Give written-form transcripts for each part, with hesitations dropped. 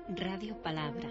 Radio Palabra.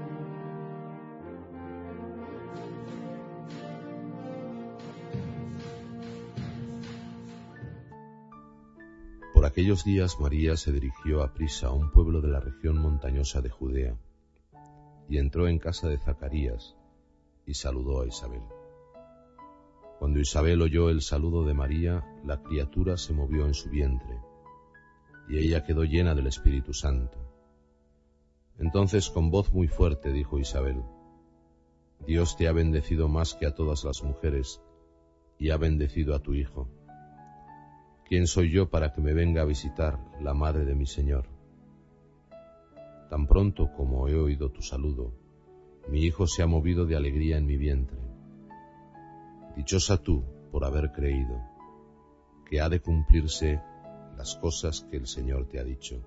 Por aquellos días María se dirigió aprisa a un pueblo de la región montañosa de Judea, y entró en casa de Zacarías, y saludó a Isabel. Cuando Isabel oyó el saludo de María, la criatura se movió en su vientre, y ella quedó llena del Espíritu Santo. Entonces con voz muy fuerte dijo Isabel: Dios te ha bendecido más que a todas las mujeres, y ha bendecido a tu Hijo. ¿Quién soy yo para que me venga a visitar la madre de mi Señor? Tan pronto como he oído tu saludo, mi hijo se ha movido de alegría en mi vientre. Dichosa tú por haber creído, que ha de cumplirse las cosas que el Señor te ha dicho.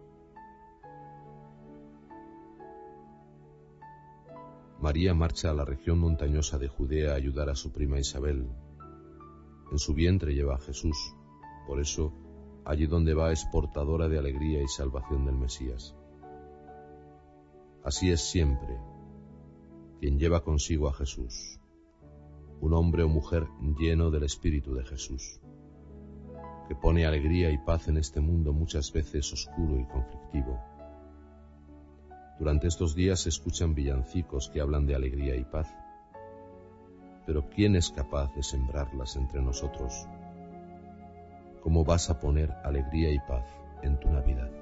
María marcha a la región montañosa de Judea a ayudar a su prima Isabel. En su vientre lleva a Jesús. Por eso, allí donde va es portadora de alegría y salvación del Mesías. Así es siempre quien lleva consigo a Jesús, un hombre o mujer lleno del Espíritu de Jesús, que pone alegría y paz en este mundo muchas veces oscuro y conflictivo. Durante estos días se escuchan villancicos que hablan de alegría y paz, pero ¿quién es capaz de sembrarlas entre nosotros? ¿Cómo vas a poner alegría y paz en tu Navidad?